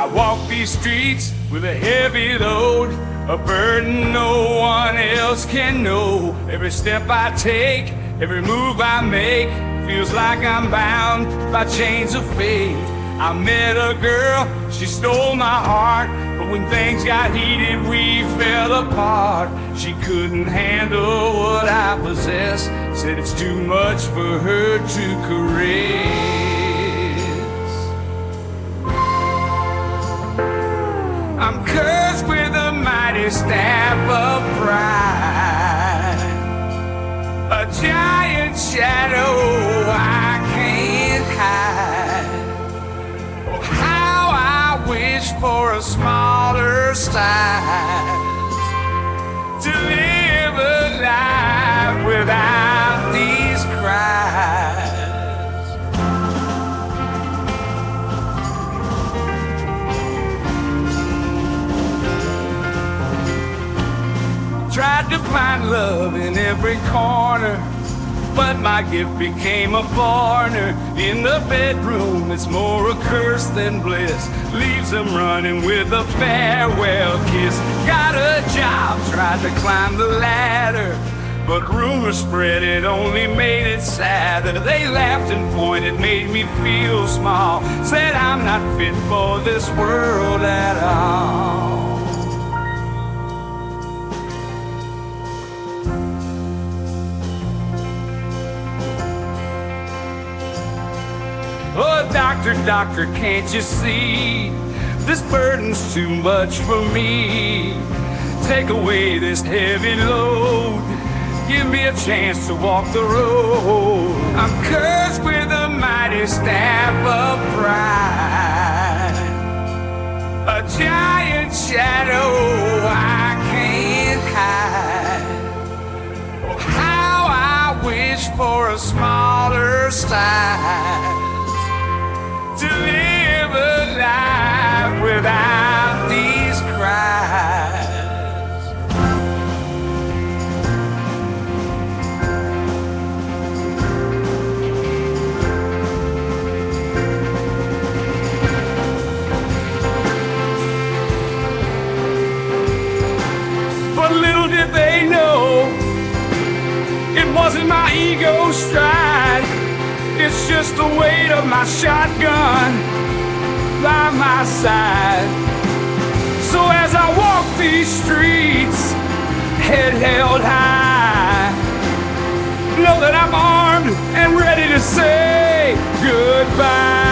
I walk these streets with a heavy load, a burden no one else can know. Every step I take, every move I make, feels like I'm bound by chains of fate. I met a girl, she stole my heart, but when things got heated, we fell apart. She couldn't handle what I possess, said it's too much for her to caress. I'm cursed with a mighty staff of pride, a giant shadow I can't hide. Oh, how I wish for a smaller size to live a life without these cries. Tried to find love in every corner, but my gift became a foreigner. In the bedroom, it's more a curse than bliss. Leaves them running with a farewell kiss. Got a job, tried to climb the ladder, but rumors spread, it only made it sadder. They laughed and pointed, made me feel small, said I'm not fit for this world at all. Oh, doctor, doctor, can't you see? This burden's too much for me. Take away this heavy load, give me a chance to walk the road. I'm cursed with a mighty staff of pride, a giant shadow I can't hide. Oh, how I wish for a smaller size to live a life without these cries. But little did they know, it wasn't my ego stride, it's just the weight of my shotgun by my side. So as I walk these streets, head held high, know that I'm armed and ready to say goodbye.